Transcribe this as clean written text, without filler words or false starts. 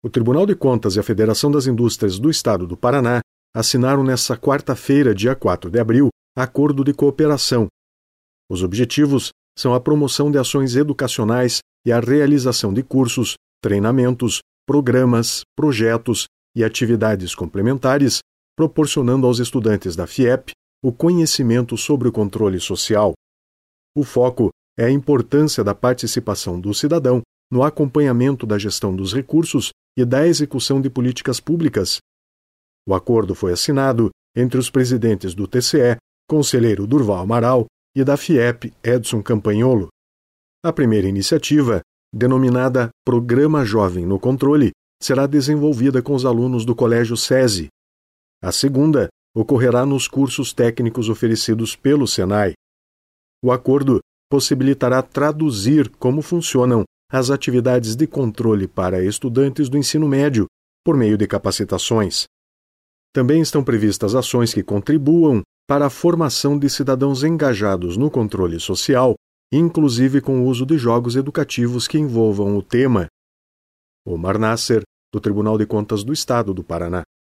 O Tribunal de Contas e a Federação das Indústrias do Estado do Paraná assinaram nesta quarta-feira, dia 4 de abril, acordo de cooperação. Os objetivos são a promoção de ações educacionais e a realização de cursos, treinamentos, programas, projetos e atividades complementares, proporcionando aos estudantes da FIEP o conhecimento sobre o controle social. O foco é a importância da participação do cidadão no acompanhamento da gestão dos recursos e da execução de políticas públicas. O acordo foi assinado entre os presidentes do TCE, conselheiro Durval Amaral, e da FIEP, Edson Campagnolo. A primeira iniciativa, denominada Programa Jovem no Controle, será desenvolvida com os alunos do Colégio SESI. A segunda ocorrerá nos cursos técnicos oferecidos pelo Senai. O acordo possibilitará traduzir como funcionam as atividades de controle para estudantes do ensino médio, por meio de capacitações. Também estão previstas ações que contribuam para a formação de cidadãos engajados no controle social, inclusive com o uso de jogos educativos que envolvam o tema. Omar Nasser, do Tribunal de Contas do Estado do Paraná.